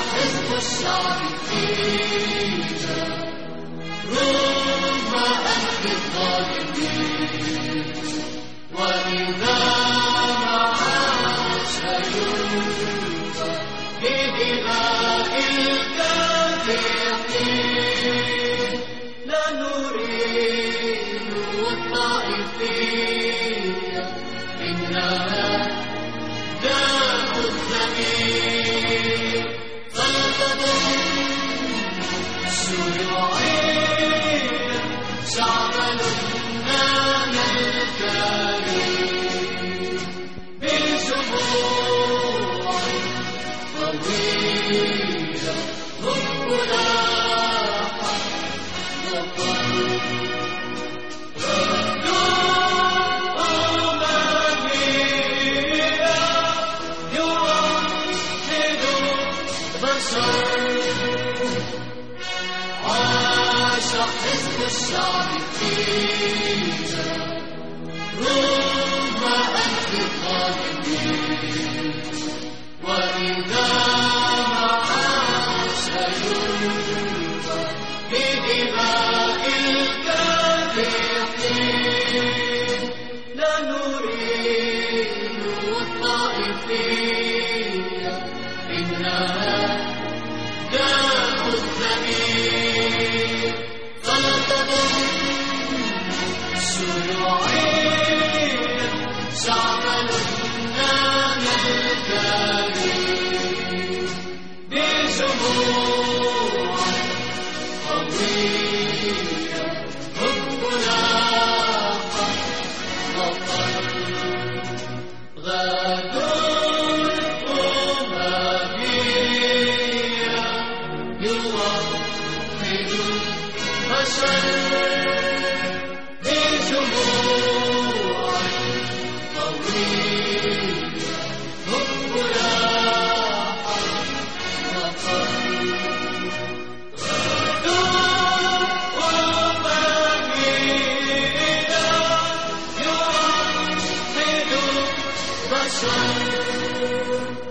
حزب الشعب فينا رغم أنف الظالمين، وإذا ما عاش يلقى بدماء الكافرين. لا نريد الطائفية، إنها داء الزمين. فلتضم شيوعيا شعب لبنان الكريم بجموع طويلة ربنا عاش حزب الشعب فينا رغم أنف الظالمين، وإذا ما عاش يلقى بدماء الكافرين. لا نريد الطائفية، إنها داء الزمين. فلتضم شيوعيا شعب لبنان الكريم بجموع قوية حبنا قد وطن. غدوا الأممية يوحد البشر بجموع قوية حبنا قد وطن. غدوا الأممية يوحد البشر